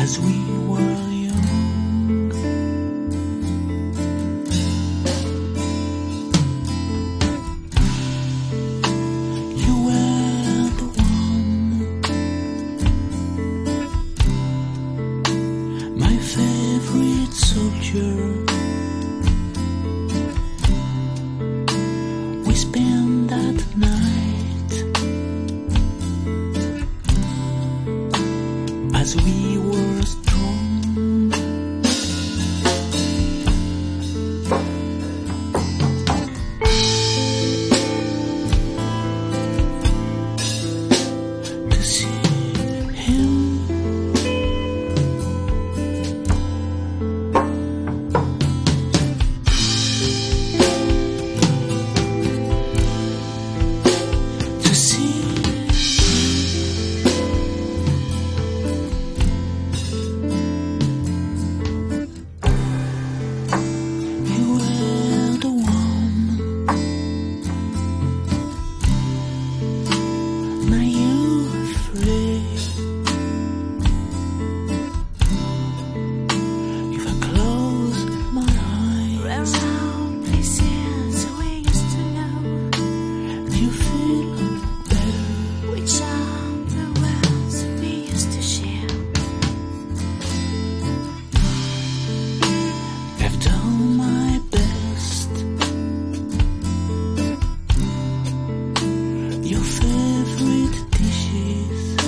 as we were young. You were the one, my favorite soldier. We spent that night as we were strong. To see him, to see you were the one, now you're free. If I close my eyes, Around places we used to know, you feel better. which are the worlds we used to share. I've done my best. Your favorite dishes,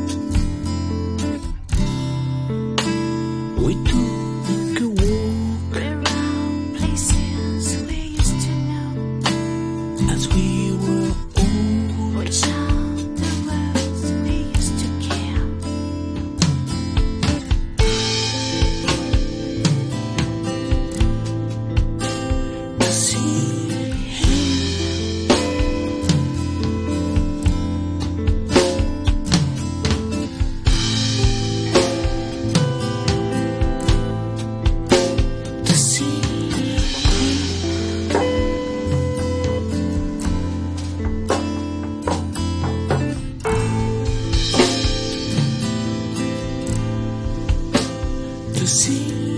we took a walk Around places we used to know, as we were old. which are the worlds we used to care. To see him, to see him, to see